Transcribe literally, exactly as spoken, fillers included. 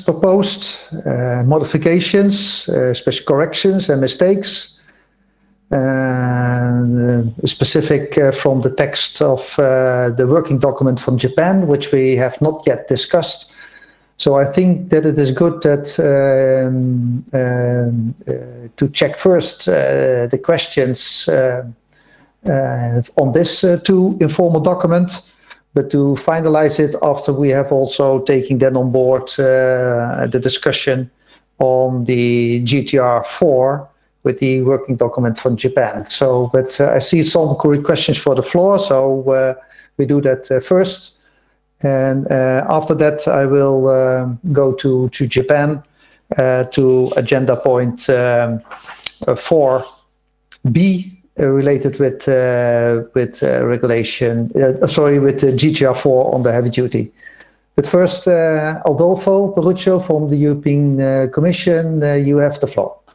proposed, uh, modifications, uh, special corrections and mistakes, and uh, specific uh, from the text of uh, the working document from Japan, which we have not yet discussed. So I think that it is good that um, um, uh, to check first uh, the questions uh, uh, on this uh, two informal document, but to finalize it after we have also taken then on board uh, the discussion on the G T R four with the working document from Japan. So, but uh, I see some questions for the floor, so uh, we do that uh, first. And uh, after that, I will uh, go to, to Japan uh, to agenda point um, uh, four B, uh, related with uh, with uh, regulation, uh, sorry, with uh, G T R four on the heavy duty. But first, uh, Adolfo Peruccio from the European uh, Commission, uh, you have the floor.